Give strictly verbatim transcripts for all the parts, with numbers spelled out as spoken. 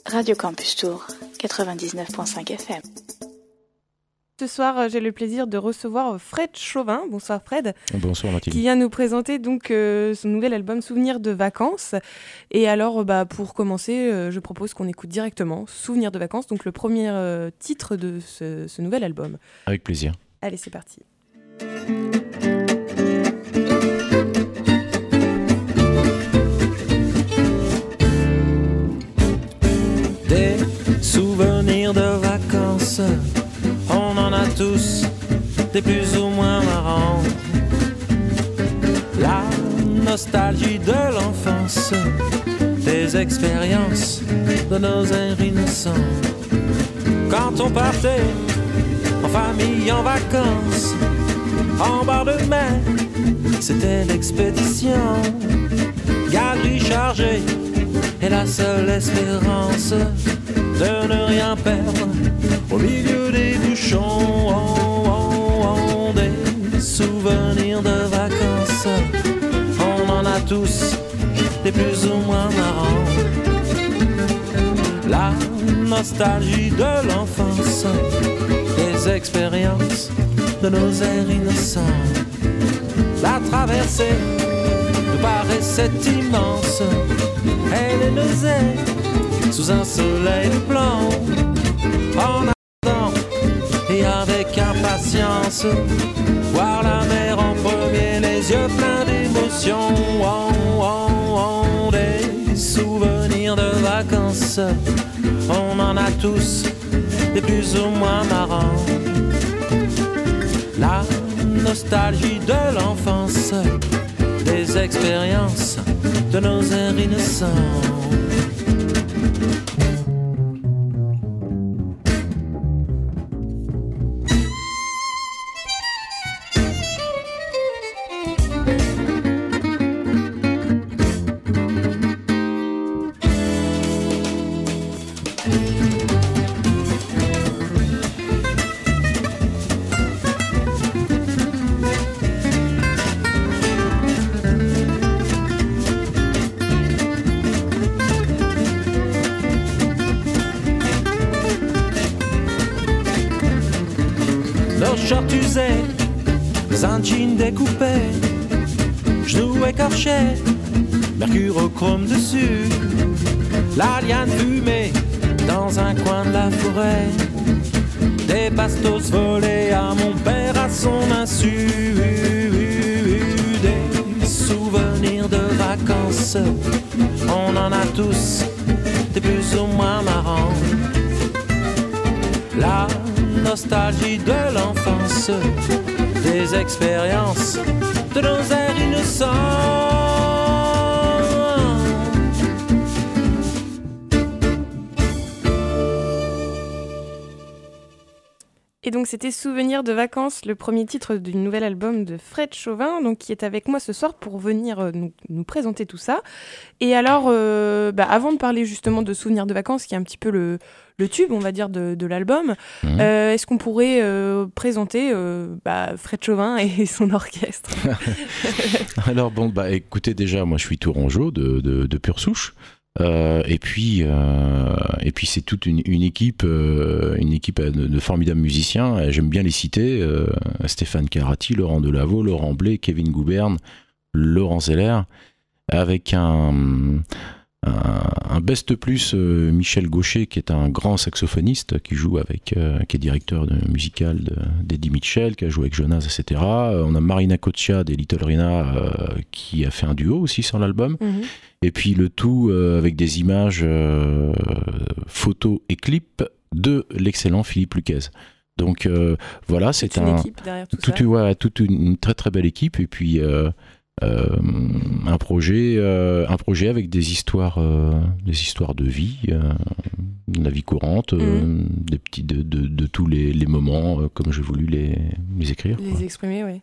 Radio Campus Tour, quatre-vingt-dix-neuf virgule cinq F M. Ce soir, j'ai le plaisir de recevoir Fred Chauvin. Bonsoir Fred. Bonsoir Mathilde. Qui vient nous présenter donc euh, son nouvel album Souvenirs de vacances. Et alors, bah, pour commencer, euh, je propose qu'on écoute directement Souvenirs de vacances, donc le premier euh, titre de ce, ce nouvel album. Avec plaisir. Allez, c'est parti. Des souvenirs de vacances, on en a tous, des plus ou moins marrants. La nostalgie de l'enfance, des expériences de nos airs innocents. Quand on partait en famille en vacances, en bord de mer, c'était l'expédition. Galerie chargée et la seule espérance de ne rien perdre au milieu des bouchons. Oh, oh, oh, des souvenirs de vacances, on en a tous, des plus ou moins marrants. La nostalgie de l'enfance, des expériences de nos airs innocents. La traversée nous paraissait immense, elle nous est sous un soleil de plomb. En attendant et avec impatience, voir la mer en premier, les yeux pleins d'émotions. Oh, oh, oh, des souvenirs de vacances, on en a tous, des plus ou moins marrants. La nostalgie de l'enfance, des expériences de nos airs innocents. Short usé, un jean découpé, genoux écorchés, mercurochrome dessus, la liane fumée dans un coin de la forêt, des bastos volés à mon père à son insu, des souvenirs de vacances, on en a tous, des plus ou moins marrants. La nostalgie de l'enfance, des expériences de nos airs innocents. Et donc c'était Souvenirs de vacances, le premier titre du nouvel album de Fred Chauvin, donc qui est avec moi ce soir pour venir euh, nous, nous présenter tout ça. Et alors, euh, bah, avant de parler justement de Souvenirs de vacances, qui est un petit peu le, le tube, on va dire, de, de l'album, mmh. euh, est-ce qu'on pourrait euh, présenter euh, bah, Fred Chauvin et son orchestre? Alors bon, bah écoutez, déjà, moi je suis tourangeau de, de, de pure souche. Euh, et puis, euh, et puis c'est toute une, une équipe, euh, une équipe de, de formidables musiciens. J'aime bien les citer euh, Stéphane Carati, Laurent Delaveau, Laurent Blé, Kevin Gouberne, Laurent Zeller, avec un, un, un best plus euh, Michel Gaucher, qui est un grand saxophoniste qui joue avec, euh, qui est directeur de, musical de, d'Eddie Mitchell, qui a joué avec Jonas, et cetera. On a Marina Coccia des Little Rina euh, qui a fait un duo aussi sur l'album. Mm-hmm. Et puis le tout euh, avec des images, euh, photos et clips de l'excellent Philippe Luquez. Donc euh, voilà, c'est toute un, une équipe derrière tout tout, ça. Ouais, toute une, une très très belle équipe. Et puis euh, euh, un projet, euh, un projet avec des histoires, euh, des histoires de vie, euh, de la vie courante, mmh. euh, des petits de, de, de tous les, les moments, euh, comme j'ai voulu les, les écrire. Les quoi. exprimer, oui. Mmh.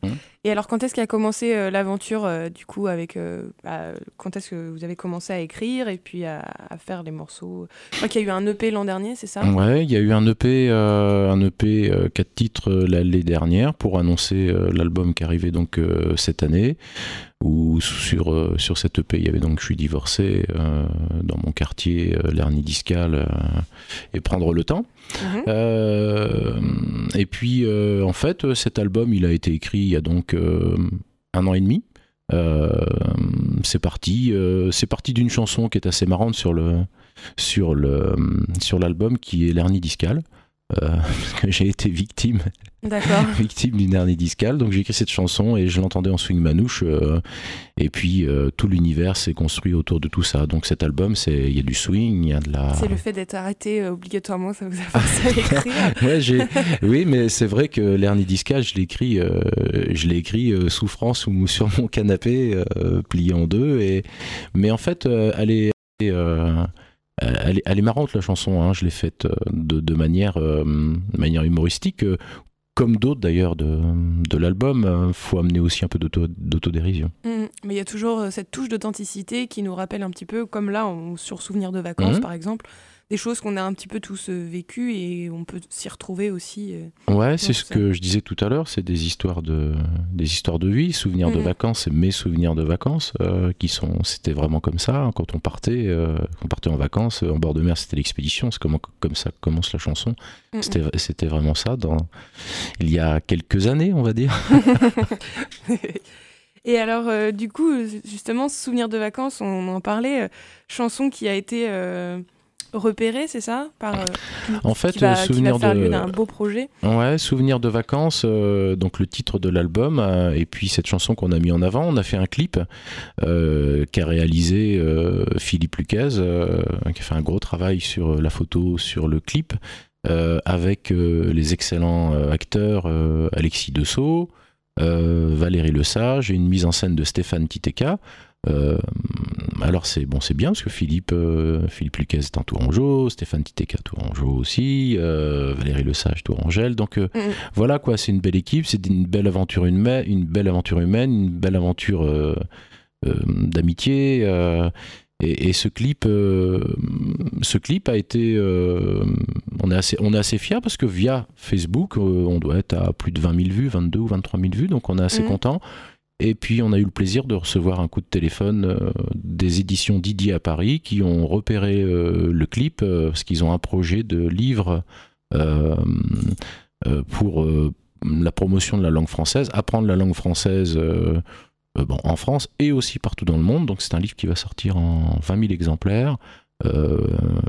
Et alors, quand est-ce qu'a commencé euh, l'aventure, euh, du coup, avec... Euh, bah, quand est-ce que vous avez commencé à écrire et puis à, à faire les morceaux? Je crois qu'il y a eu un E P l'an dernier, c'est ça? Ouais, il y a eu un E P, euh, un E P euh, quatre titres euh, l'année dernière pour annoncer euh, l'album qui arrivait donc euh, cette année. Où sur, euh, sur cette E P, il y avait donc « Je suis divorcé euh, » dans mon quartier, euh, l'hernie discale euh, et prendre le temps. Mmh. Euh, et puis, euh, en fait, cet album, il a été écrit il y a donc euh, un an et demi. Euh, c'est parti, euh, c'est parti d'une chanson qui est assez marrante sur, le, sur, le, sur l'album, qui est l'hernie discale. Euh, parce que j'ai été victime victime d'une hernie discale, donc j'ai écrit cette chanson et je l'entendais en swing manouche, euh, et puis euh, tout l'univers s'est construit autour de tout ça. Donc cet album, c'est il y a du swing, il y a de la... C'est le fait d'être arrêté euh, obligatoirement, ça vous a forcé à l'écrire. Ouais, j'ai... oui, mais c'est vrai que l'hernie discale, je l'ai écrit, euh, je l'ai écrit euh, souffrance ou sur mon canapé, euh, plié en deux, et... mais en fait, euh, elle est... Euh, Elle est, elle est marrante la chanson, hein. Je l'ai faite de, de, manière, euh, de manière humoristique, euh, comme d'autres d'ailleurs de, de l'album. Il euh, faut amener aussi un peu d'auto, d'autodérision. Mmh, mais il y a toujours euh, cette touche d'authenticité qui nous rappelle un petit peu, comme là on, sur Souvenirs de vacances mmh. par exemple, des choses qu'on a un petit peu tous euh, vécues et on peut s'y retrouver aussi. Euh, ouais, c'est ce ça. que je disais tout à l'heure, c'est des histoires de, des histoires de vie, souvenirs mmh. de vacances, c'est mes souvenirs de vacances, euh, qui sont, c'était vraiment comme ça, hein, quand on partait, euh, on partait en vacances, en bord de mer, c'était l'expédition, c'est comme, comme ça que commence la chanson, mmh. c'était, c'était vraiment ça, dans, il y a quelques années, on va dire. Et alors, euh, du coup, justement, Souvenirs de vacances, on en parlait, euh, chanson qui a été... Euh, repéré, c'est ça par, euh, En fait, qui va, souvenir qui va faire de lieu d'un beau projet. Ouais, Souvenirs de vacances, euh, donc le titre de l'album, euh, et puis cette chanson qu'on a mis en avant. On a fait un clip euh, qu'a réalisé euh, Philippe Luquez, euh, qui a fait un gros travail sur la photo, sur le clip, euh, avec euh, les excellents euh, acteurs euh, Alexis Dessau, euh, Valérie Lesage et une mise en scène de Stéphane Titeka. Euh, alors c'est bon, c'est bien parce que Philippe, euh, Philippe Luquez est un Tourangeau, Stéphane Titeka Tourangeau aussi, euh, Valérie Lesage Tourangelle. Donc euh, mmh. voilà quoi, c'est une belle équipe, c'est une belle aventure humaine, une belle aventure humaine, une belle aventure euh, euh, d'amitié. Euh, et, et ce clip, euh, ce clip a été, euh, on est assez, on est assez fiers parce que via Facebook, euh, on doit être à plus de vingt mille vues, vingt-deux ou vingt-trois mille vues, donc on est assez mmh. content. Et puis on a eu le plaisir de recevoir un coup de téléphone euh, des éditions Didier à Paris qui ont repéré euh, le clip euh, parce qu'ils ont un projet de livre euh, euh, pour euh, la promotion de la langue française, apprendre la langue française euh, euh, bon, en France et aussi partout dans le monde. Donc c'est un livre qui va sortir en vingt mille exemplaires. Euh,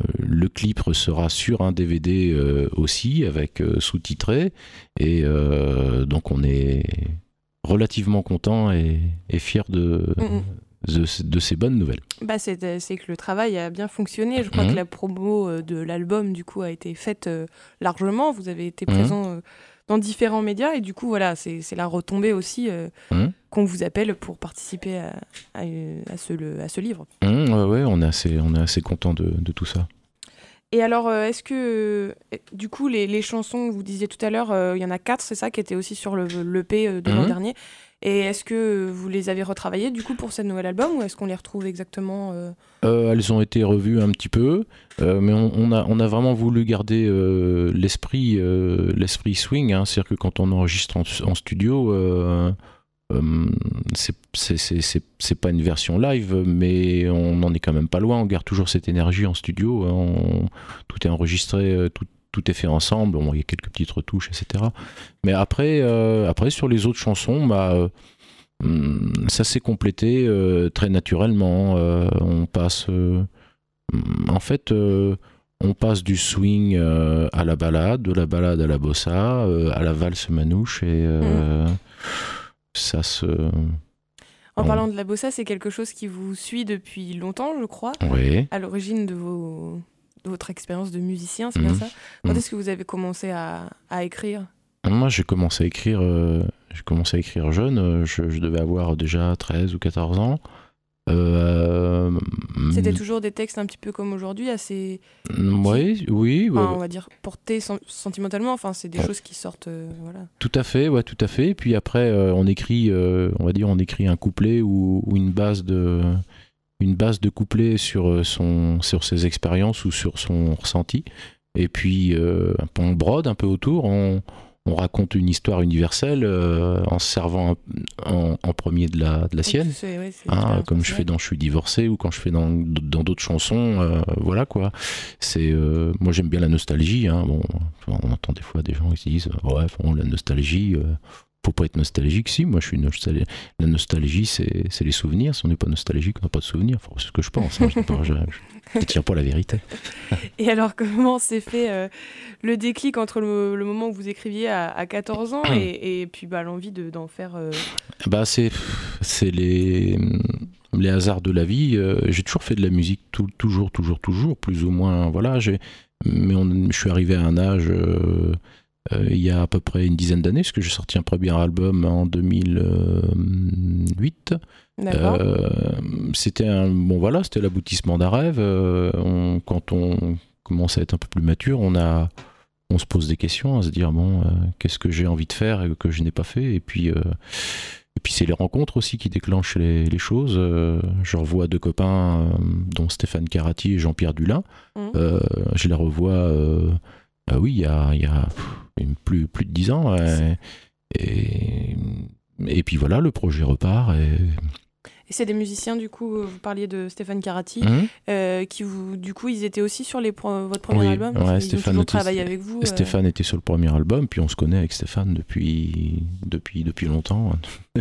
le clip sera sur un D V D euh, aussi avec euh, sous-titré et euh, donc on est relativement content et, et fier de, mmh. de, de ces bonnes nouvelles. Bah c'est, c'est que le travail a bien fonctionné. Je crois mmh. que la promo de l'album du coup a été faite euh, largement. Vous avez été présent mmh. euh, dans différents médias et du coup voilà, c'est, c'est la retombée aussi euh, mmh. qu'on vous appelle pour participer à, à, à, ce, le, à ce livre. Mmh, ouais, ouais, on est assez, on est assez content de, de tout ça. Et alors, euh, est-ce que, euh, du coup, les, les chansons, vous disiez tout à l'heure, il euh, y en a quatre, c'est ça, qui étaient aussi sur le, l'E P euh, de mmh. l'an dernier. Et est-ce que vous les avez retravaillées, du coup, pour ce nouvel album, ou est-ce qu'on les retrouve exactement euh... Euh, Elles ont été revues un petit peu, euh, mais on, on, a, on a vraiment voulu garder euh, l'esprit, euh, l'esprit swing, hein, c'est-à-dire que quand on enregistre en, en studio... Euh, Euh, c'est, c'est, c'est, c'est, c'est pas une version live, mais on n'en est quand même pas loin. On garde toujours cette énergie en studio. On, tout est enregistré, tout, tout est fait ensemble. Bon, il y a quelques petites retouches, et cetera. Mais après, euh, après sur les autres chansons, bah, euh, ça s'est complété euh, très naturellement. Euh, on passe, euh, en fait. Euh, On passe du swing euh, à la balade, de la balade à la bossa, euh, à la valse manouche et euh, mmh. ça se... En on... parlant de la bossa, c'est quelque chose qui vous suit depuis longtemps, je crois. Oui. À l'origine de, vos... de votre expérience de musicien, c'est mmh. bien ça. Quand mmh. est-ce que vous avez commencé à, à écrire ? Moi, j'ai commencé à écrire, euh, j'ai commencé à écrire jeune. Je, je devais avoir déjà treize ou quatorze ans. Euh, C'était toujours des textes un petit peu comme aujourd'hui, assez... Oui, oui. Enfin, ouais. on va dire portés sen- sentimentalement, enfin, c'est des ouais. choses qui sortent... Euh, voilà. Tout à fait, ouais, tout à fait. Et puis après, euh, on écrit, euh, on va dire, on écrit un couplet ou, ou une base de... une base de couplet sur, son, sur ses expériences ou sur son ressenti. Et puis, euh, on brode un peu autour, on, on raconte une histoire universelle euh, en se servant en, en premier de la, de la sienne. C'est, ouais, c'est hein, comme je fais dans « Je suis divorcé » ou quand je fais dans, dans d'autres chansons. Euh, voilà quoi. C'est, euh, moi, j'aime bien la nostalgie. Hein. Bon, on entend des fois des gens qui disent « Ouais, bon, la nostalgie... Euh, faut pas être nostalgique, si, moi je suis nostalgique. La nostalgie, c'est, c'est les souvenirs. Si on n'est pas nostalgique, on n'a pas de souvenirs. Enfin, c'est ce que je pense. Hein. Je ne tiens pas la vérité. Et alors, comment s'est fait euh, le déclic entre le, le moment où vous écriviez à, à quatorze ans et, et puis bah, l'envie de, d'en faire euh... bah, c'est, c'est les, les hasards de la vie. Euh, j'ai toujours fait de la musique, tout, toujours, toujours, toujours, plus ou moins. Voilà, j'ai, mais on, je suis arrivé à un âge... Euh, Euh, il y a à peu près une dizaine d'années, parce que j'ai sorti un premier album en deux mille huit. D'accord. Euh, c'était un, bon voilà, c'était l'aboutissement d'un rêve. Euh, on, quand on commence à être un peu plus mature, on a, on se pose des questions, à se dire bon, euh, qu'est-ce que j'ai envie de faire et que je n'ai pas fait. Et puis, euh, et puis c'est les rencontres aussi qui déclenchent les, les choses. Euh, je revois deux copains, euh, dont Stéphane Carati et Jean-Pierre Dulin. Mmh. Euh, je les revois. Euh, Ah oui, il y a, il y a plus, plus de dix ans. Euh, et, et puis voilà, le projet repart. Et... et c'est des musiciens, du coup, vous parliez de Stéphane Carati, mmh. euh, qui vous, du coup, ils étaient aussi sur les pro- votre premier oui, album. Ouais, ils Stéphane ont toujours était, travaillé avec vous. Stéphane euh... était sur le premier album, puis on se connaît avec Stéphane depuis, depuis, depuis longtemps.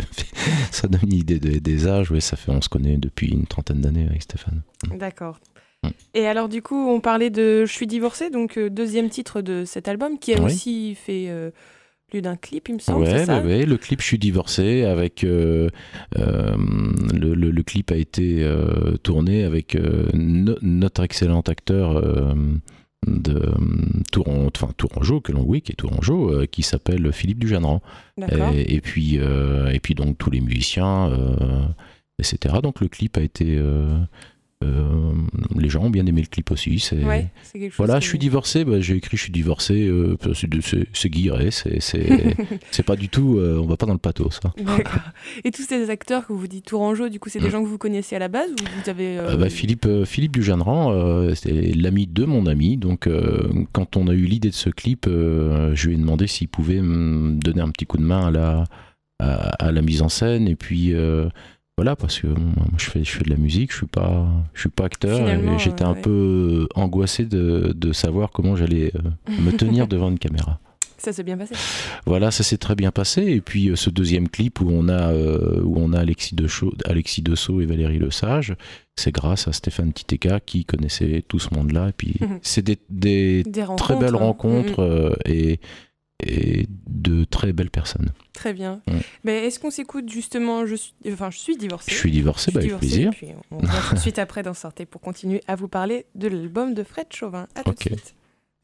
Ça donne une idée des, des âges. Ouais, ça fait, on se connaît depuis une trentaine d'années avec Stéphane. D'accord. Et alors du coup on parlait de Je suis divorcé, donc euh, deuxième titre de cet album qui a oui. aussi fait euh, plus d'un clip, il me semble. Ouais, c'est ça ouais, ouais, le clip Je suis divorcé avec euh, euh, le, le, le clip a été euh, tourné avec euh, no, notre excellent acteur euh, de Touran, enfin Tourangeau, que l'on oui, qui est Tourangeau, euh, qui s'appelle Philippe Dujanran. Et, et puis euh, et puis donc tous les musiciens, euh, et cetera. Donc le clip a été euh, Euh, les gens ont bien aimé le clip aussi. C'est... Ouais, c'est quelque chose voilà, que... je suis divorcé. Bah, j'ai écrit je suis divorcé. Euh, c'est, c'est, c'est guilleré. C'est, c'est, c'est pas du tout. Euh, on va pas dans le pathos. Ça. D'accord. Et tous ces acteurs que vous dites Tourangeau, du coup, c'est des mmh. gens que vous connaissiez à la base ou vous avez euh... Euh, bah, Philippe, euh, Philippe Dujanran, euh, c'était l'ami de mon ami. Donc, euh, quand on a eu l'idée de ce clip, euh, je lui ai demandé s'il pouvait me donner un petit coup de main à la à, à la mise en scène. Et puis euh, voilà, parce que bon, moi, je fais, je fais de la musique, je suis pas, je suis pas acteur. Finalement, et j'étais euh, un ouais. peu angoissé de, de savoir comment j'allais euh, me tenir devant une caméra. Ça s'est bien passé. Voilà, ça s'est très bien passé. Et puis euh, ce deuxième clip où on a, euh, où on a Alexis Dessau, Alexis Dessau et Valérie Lesage, c'est grâce à Stéphane Titeka qui connaissait tout ce monde-là. Et puis mmh. c'est des, des, des très belles rencontres mmh. euh, et et de très belles personnes. Très bien. Mmh. Mais est-ce qu'on s'écoute justement je suis, enfin, je suis divorcé. Je suis divorcé, je suis bah, divorcé, avec plaisir. Et puis on va tout de suite après d'en sortir pour continuer à vous parler de l'album de Fred Chauvin. À tout okay. de suite.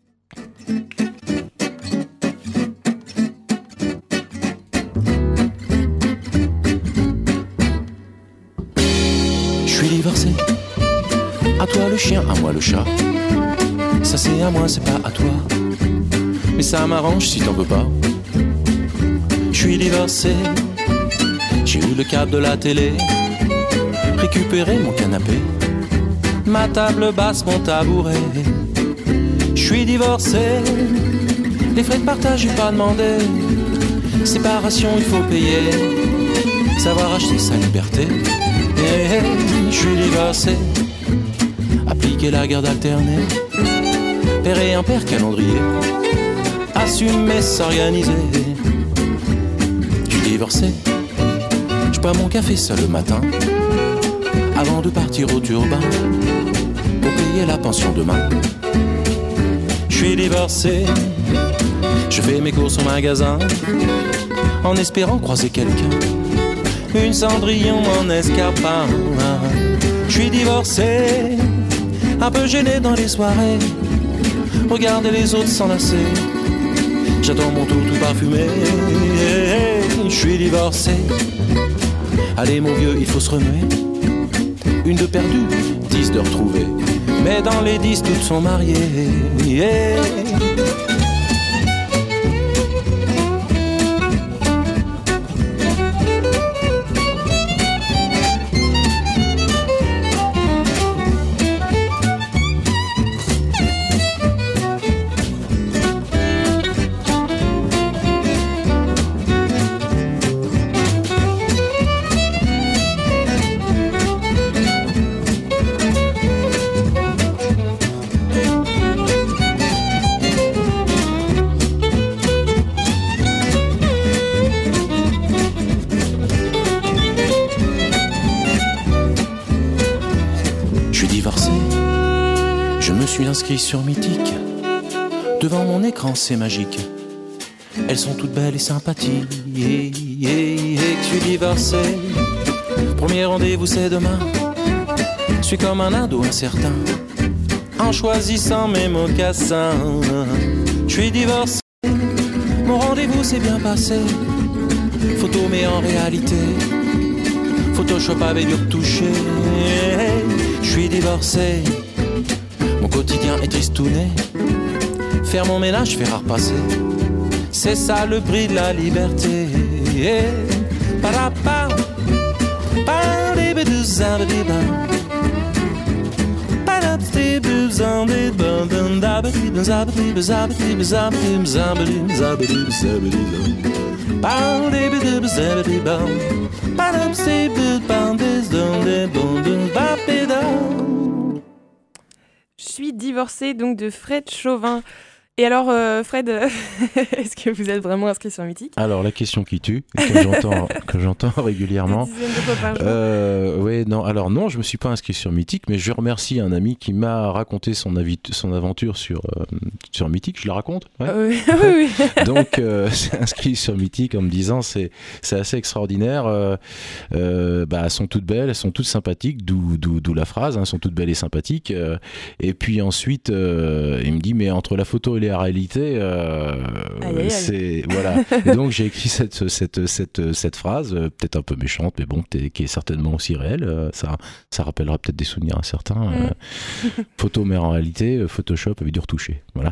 Je suis divorcé. À toi le chien, à moi le chat. Ça c'est à moi, c'est pas à toi. Mais ça m'arrange si t'en veux pas. Je suis divorcé. J'ai eu le câble de la télé, récupéré mon canapé, ma table basse, mon tabouret. Je suis divorcé. Les frais de partage j'ai pas demandé. Séparation il faut payer. Savoir acheter sa liberté. Hey, hey, je suis divorcé. Appliquer la garde alternée. Père et un père calendrier. Assumer, s'organiser. Je suis divorcé. Je bois mon café seul le matin avant de partir au turbin pour payer la pension demain. Je suis divorcé. Je fais mes courses au magasin en espérant croiser quelqu'un. Une Cendrillon, mon escarpin. Je suis divorcé. Un peu gêné dans les soirées. Regarder les autres s'enlacer. J'attends mon tour tout parfumé. Je suis divorcé. Allez mon vieux, il faut se remuer. une de perdue, dix de retrouvées. Mais dans les dix, toutes sont mariées. Yeah. Inscrit sur Mythique, devant mon écran c'est magique. Elles sont toutes belles et sympathiques. Et que je suis divorcé. Premier rendez-vous c'est demain. Je suis comme un ado incertain en choisissant mes mocassins. Je suis divorcé. Mon rendez-vous s'est bien passé. Photo mais en réalité Photoshop avait dû retoucher. Je suis divorcé. Mon quotidien est tristouné. Faire mon ménage, faire à repasser. C'est ça le prix de la liberté. Parapa, Je suis divorcée, donc de Fred Chauvin. Et alors, euh, Fred, euh, est-ce que vous êtes vraiment inscrit sur Mythique ? Alors, la question qui tue, que j'entends, que j'entends régulièrement. Des dizaines de fois par jour. Euh, ouais, non, alors non, je me suis pas inscrit sur Mythique, mais je remercie un ami qui m'a raconté son, avis, son aventure sur, euh, sur Mythique. Je la raconte ? Ouais. Euh, oui, oui. Donc, euh, c'est inscrit sur Mythique en me disant c'est, c'est assez extraordinaire. Euh, euh, bah, elles sont toutes belles, elles sont toutes sympathiques, d'où, d'où, d'où la phrase, hein, elles sont toutes belles et sympathiques. Euh, et puis ensuite, euh, il me dit, mais entre la photo et la réalité, euh, aïe, aïe, c'est aïe. voilà. Et donc j'ai écrit cette cette cette cette phrase, euh, peut-être un peu méchante, mais bon, qui est certainement aussi réelle. Euh, ça ça rappellera peut-être des souvenirs à certains. Mm. Euh, photo, mais en réalité, euh, Photoshop avait dû retoucher. Voilà.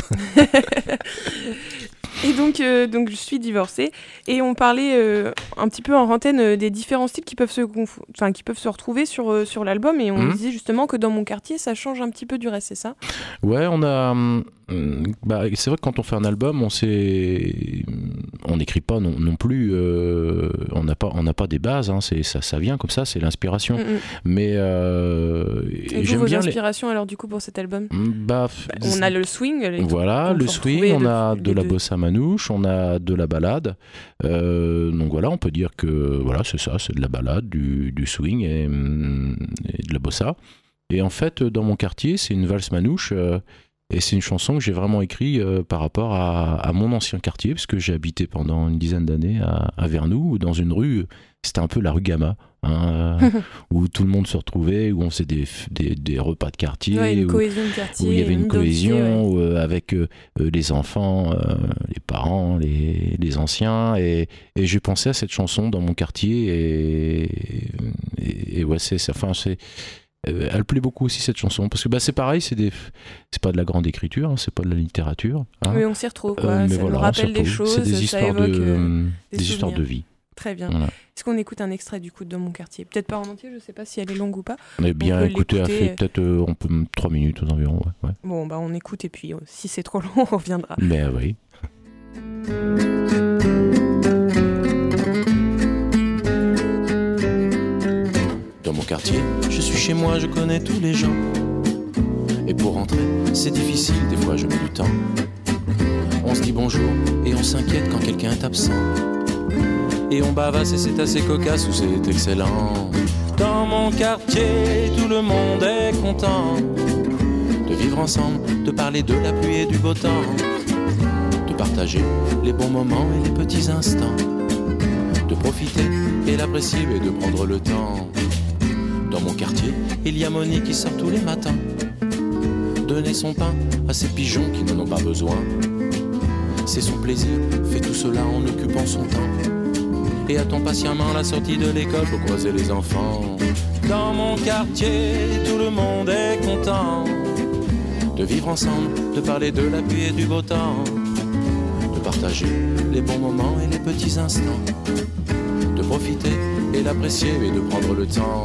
Et donc, euh, donc, je suis divorcée. Et on parlait euh, un petit peu en antenne euh, des différents styles qui peuvent se, conf... enfin, qui peuvent se retrouver sur, euh, sur l'album. Et on mmh. disait justement que dans mon quartier, ça change un petit peu du reste, c'est ça ? Ouais, on a... Bah, c'est vrai que quand on fait un album, on sait... on n'écrit pas non, non plus... Euh... On n'a pas, on n'a pas des bases, hein. C'est, ça, ça vient comme ça, c'est l'inspiration. Mmh. Mais... Euh... Et vous, j'aime vos bien inspirations les... alors du coup pour cet album ? bah, bah, On a le swing. Les... Voilà, le swing, on a de la deux. bossa manouche, on a de la balade. Euh, donc voilà, on peut dire que voilà, c'est ça, c'est de la balade, du, du swing et, et de la bossa. Et en fait, dans mon quartier, c'est une valse manouche. Euh, et c'est une chanson que j'ai vraiment écrite euh, par rapport à, à mon ancien quartier, parce que j'ai habité pendant une dizaine d'années à, à Vernoux, dans une rue, c'était un peu la rue Gamma, hein, euh, où tout le monde se retrouvait, où on faisait des, des, des repas de quartier, ouais, une où, cohésion de quartier, où il y avait une, une cohésion ouais. où, euh, avec euh, les enfants, euh, les parents, les, les anciens, et, et j'ai pensé à cette chanson dans mon quartier, et, et, et ouais, c'est, c'est, enfin, c'est elle plaît beaucoup aussi cette chanson parce que bah, c'est pareil, c'est, des... c'est pas de la grande écriture, hein, c'est pas de la littérature. Hein. Oui, on s'y retrouve. Quoi. Euh, mais ça voilà, nous rappelle des choses, c'est des ça histoires évoque de, euh, des, des histoires de vie. Très bien. Voilà. Est-ce qu'on écoute un extrait du coup de Mon quartier ? Peut-être pas en entier, je sais pas si elle est longue ou pas. Eh bien, écoutez, elle fait peut-être euh, on peut, trois minutes aux environs. Ouais, ouais. Bon, bah on écoute et puis euh, si c'est trop long, on reviendra. Mais oui. Dans mon quartier, je suis chez moi, je connais tous les gens. Et pour rentrer, c'est difficile, des fois je mets du temps. On se dit bonjour et on s'inquiète quand quelqu'un est absent. Et on bavasse et c'est assez cocasse ou c'est excellent. Dans mon quartier, tout le monde est content de vivre ensemble, de parler de la pluie et du beau temps, de partager les bons moments et les petits instants, de profiter et l'apprécier et de prendre le temps. Dans mon quartier, il y a Monique qui sort tous les matins donner son pain à ces pigeons qui n'en ont pas besoin. C'est son plaisir, fait tout cela en occupant son temps. et attend patiemment la sortie de l'école pour croiser les enfants. Dans mon quartier, tout le monde est content de vivre ensemble, de parler de la pluie et du beau temps, de partager les bons moments et les petits instants, de profiter et l'apprécier et de prendre le temps.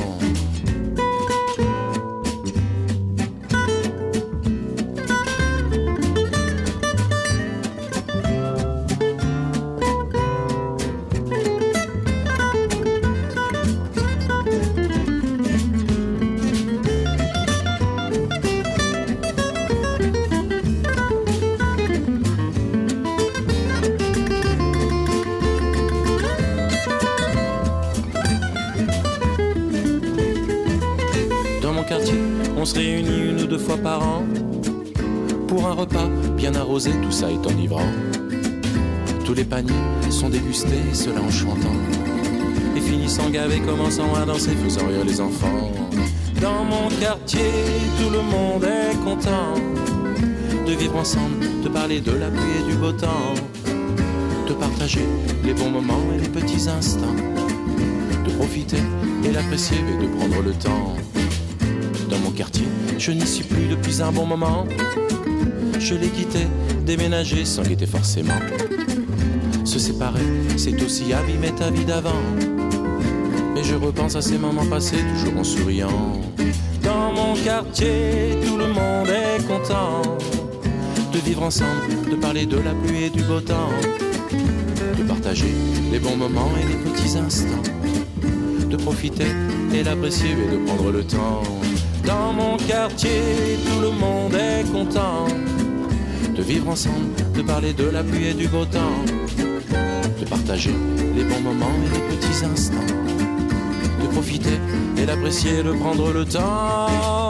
On se réunit une ou deux fois par an pour un repas bien arrosé, tout ça est enivrant. Tous les paniers sont dégustés, cela en chantant, et finissant gavés, commençant à danser, faisant rire les enfants. Dans mon quartier, tout le monde est content de vivre ensemble, de parler de la pluie et du beau temps, de partager les bons moments et les petits instants, de profiter et l'apprécier et de prendre le temps. Dans mon quartier, je n'y suis plus depuis un bon moment. Je l'ai quitté, déménagé sans guetter forcément. Se séparer, c'est aussi abîmer ta vie d'avant. Mais je repense à ces moments passés, toujours en souriant. Dans mon quartier, tout le monde est content de vivre ensemble, de parler de la pluie et du beau temps, de partager les bons moments et les petits instants, de profiter et l'apprécier et de prendre le temps. Dans mon quartier, tout le monde est content de vivre ensemble, de parler de la pluie et du beau temps, de partager les bons moments et les petits instants, de profiter et l'apprécier, de prendre le temps.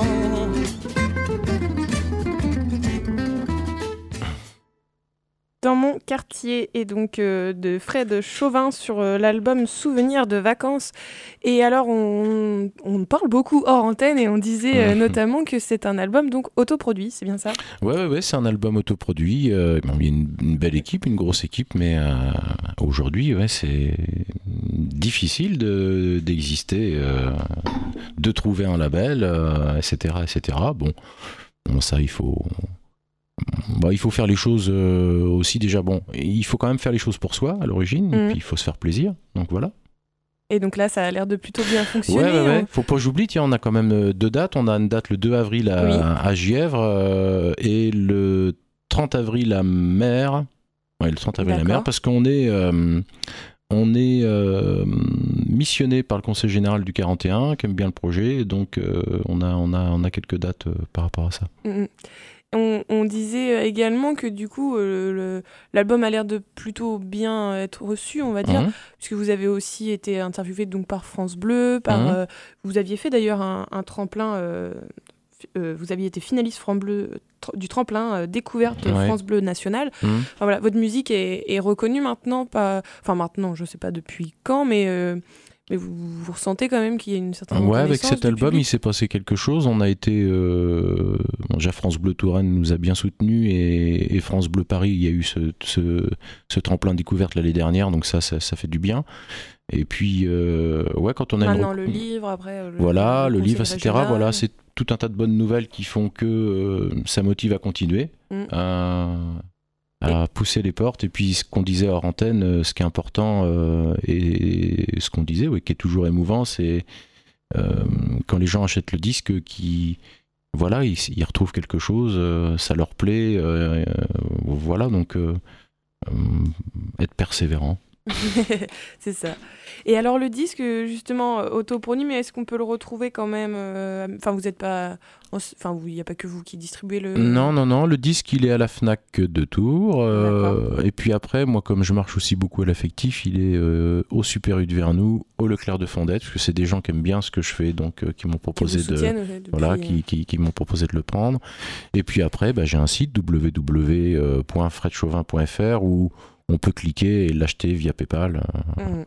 Dans mon quartier, et donc euh, de Fred Chauvin sur euh, l'album Souvenirs de vacances. Et alors on, on parle beaucoup hors antenne et on disait euh, notamment que c'est un album donc autoproduit, c'est bien ça ? Ouais, ouais, ouais, c'est un album autoproduit. Euh, bon, il y a une, une belle équipe, une grosse équipe, mais euh, aujourd'hui, ouais, c'est difficile de, d'exister, euh, de trouver un label, euh, et cetera, et cetera. Bon, bon, ça, il faut. Bah, il faut faire les choses euh, aussi déjà bon. Il faut quand même faire les choses pour soi à l'origine, mmh. et puis il faut se faire plaisir. Donc voilà. Et donc là, ça a l'air de plutôt bien fonctionner. Ouais, ouais, ouais. On... Faut pas que j'oublie. Tiens, on a quand même deux dates. On a une date le deux avril à, oui. à Gièvre euh, et le trente avril à Mer. Ouais, le trente avril D'accord. à Mer, parce qu'on est euh, on est euh, missionné par le Conseil général du quarante et un, qui aime bien le projet. Donc euh, on a on a on a quelques dates euh, par rapport à ça. Mmh. On, on disait également que du coup euh, le, l'album a l'air de plutôt bien être reçu, on va dire, mmh. puisque vous avez aussi été interviewé donc par France Bleu, par mmh. euh, vous aviez fait d'ailleurs un, un tremplin, euh, euh, vous aviez été finaliste France Bleu tr- du tremplin euh, découverte ouais. France Bleu national. Mmh. Enfin, voilà, votre musique est, est reconnue maintenant, pas, enfin maintenant, je sais pas depuis quand, mais euh, Mais vous, vous ressentez quand même qu'il y a une certaine ouais, avec cet album, public. Il s'est passé quelque chose. On a été... Euh, bon, déjà, France Bleu Touraine nous a bien soutenus et, et France Bleu Paris, il y a eu ce, ce, ce tremplin découverte l'année dernière, donc ça, ça, ça fait du bien. Et puis, euh, ouais, quand on a... Maintenant, une... le livre, après... Le, voilà, le, le livre, et cetera. Régional. Voilà, c'est tout un tas de bonnes nouvelles qui font que euh, ça motive à continuer. Mm. Euh, à pousser les portes. Et puis ce qu'on disait hors antenne, ce qui est important euh, et ce qu'on disait, oui, qui est toujours émouvant, c'est euh, quand les gens achètent le disque, qui voilà, ils, ils retrouvent quelque chose, euh, ça leur plaît, euh, euh, voilà, donc euh, euh, être persévérant. C'est ça. Et alors le disque, justement, autoproduit, mais est-ce qu'on peut le retrouver quand même euh, Enfin, vous n'êtes pas... Enfin, il n'y a pas que vous qui distribuez le... Non, non, non. Le disque, il est à la Fnac de Tours. Euh, et puis après, moi, comme je marche aussi beaucoup à l'affectif, il est euh, au Super U de Vernoux, au Leclerc de Fondette, parce que c'est des gens qui aiment bien ce que je fais, donc euh, qui m'ont proposé qui de... Depuis... Voilà, qui, qui, qui m'ont proposé de le prendre. Et puis après, bah, j'ai un site, w w w point fred chauvin point f r, où on peut cliquer et l'acheter via PayPal. Mmh.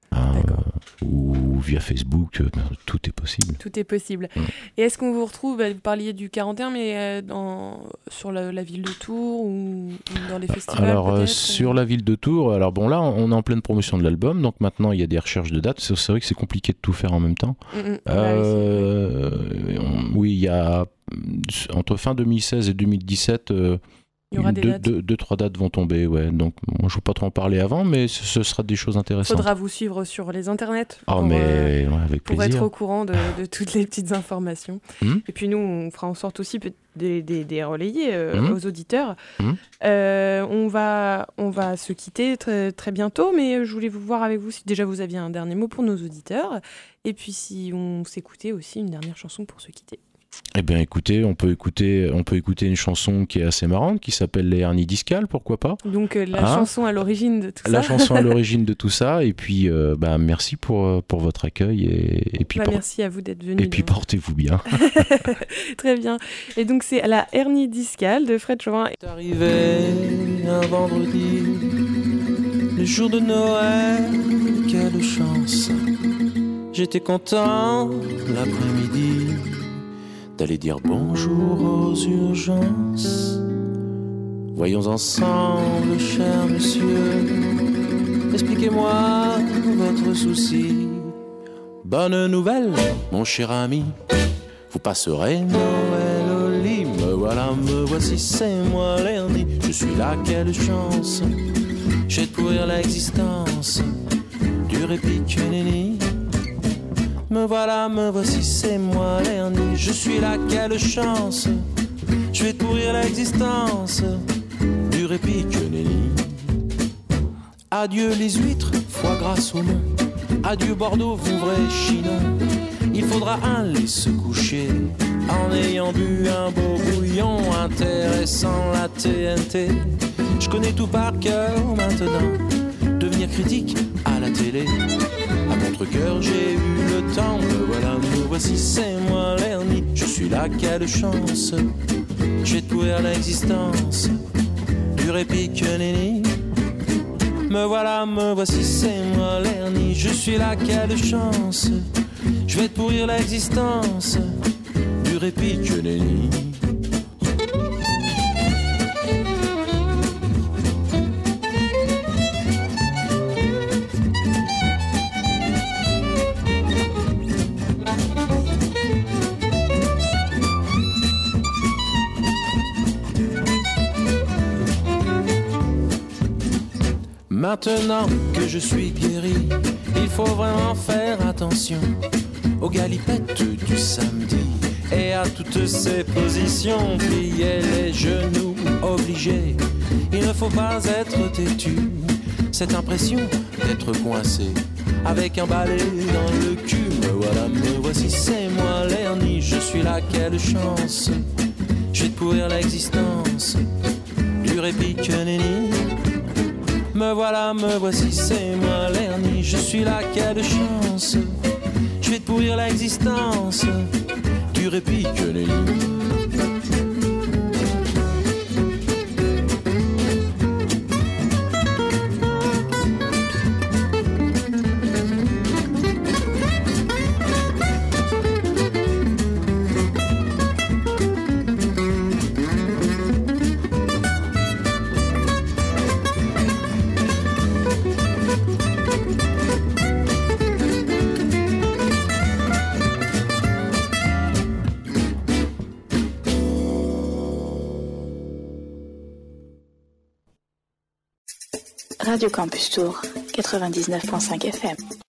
Hein, euh, ou via Facebook, euh, tout est possible. Tout est possible. Mmh. Et est-ce qu'on vous retrouve, bah, vous parliez du quarante et un, mais euh, dans, sur la, la ville de Tours ou, ou dans les festivals? Alors euh, peut-être sur la ville de Tours, alors bon là on est en pleine promotion de l'album, donc maintenant il y a des recherches de dates. C'est, c'est vrai que c'est compliqué de tout faire en même temps. Mmh. Euh, ah, oui, oui, il y a entre fin deux mille seize et deux mille dix-sept. Euh, Il y aura des deux, dates. Deux, deux, trois dates vont tomber, ouais. Donc, bon, je ne veux pas trop en parler avant, mais ce, ce sera des choses intéressantes. Il faudra vous suivre sur les internets oh, pour, mais, euh, ouais, avec pour plaisir. être au courant de, de toutes les petites informations. Mmh. Et puis nous, on fera en sorte aussi des, des, des relayés euh, mmh. aux auditeurs. Mmh. Euh, on, va, on va se quitter très, très bientôt, mais je voulais vous voir avec vous si déjà vous aviez un dernier mot pour nos auditeurs, et puis si on s'écoutait aussi une dernière chanson pour se quitter. Eh bien, écoutez, on peut écouter, on peut écouter une chanson qui est assez marrante, qui s'appelle Les Hernies Discales, pourquoi pas. Donc, euh, la hein chanson à l'origine de tout la ça. La chanson à l'origine de tout ça. Et puis, euh, bah, merci pour, pour votre accueil. Et, et puis bah, por- merci à vous d'être venu. Et puis, donc. Portez-vous bien. Très bien. Et donc, c'est La Hernie Discale de Fred Chauvin. C'est arrivé un vendredi, le jour de Noël, quelle chance. J'étais content l'après-midi d'aller dire bonjour aux urgences. Voyons ensemble, cher monsieur, expliquez-moi votre souci. Bonne nouvelle, mon cher ami, vous passerez Noël au lit. Me voilà, me voici, c'est moi l'hernie. Je suis là, quelle chance, j'ai de pourrir l'existence du répit que nenni. Me voilà, me voici, c'est moi l'hernie. Je suis là, quelle chance, je vais pourrir l'existence du répit que nenni. Adieu les huîtres, foie gras saumon. Adieu Bordeaux, Vouvray, Chinon. Il faudra aller se coucher en ayant bu un beau bouillon intéressant, la T N T. Je connais tout par cœur maintenant, devenir critique à la télé. À contre-cœur j'ai eu le temps, me voilà, me voici, c'est moi l'hernie. Je suis là, quelle chance, j'ai de pourrir l'existence du répit que nenni. Me voilà, me voici, c'est moi l'hernie. Je suis là, quelle chance, je vais te pourrir l'existence du répit que nenni. Maintenant que je suis guéri, il faut vraiment faire attention aux galipettes du samedi et à toutes ces positions. Plier les genoux obligés, il ne faut pas être têtu. Cette impression d'être coincé avec un balai dans le cul. Me voilà, me voici, c'est moi l'hernie. Je suis là, quelle chance, je vais te pourrir l'existence du répit que nenni. Me voilà, me voici, c'est moi l'hernie. Je suis là, quelle chance, je vais te pourrir l'existence du répit que nenni. Radio Campus Tours, quatre-vingt-dix-neuf virgule cinq F M.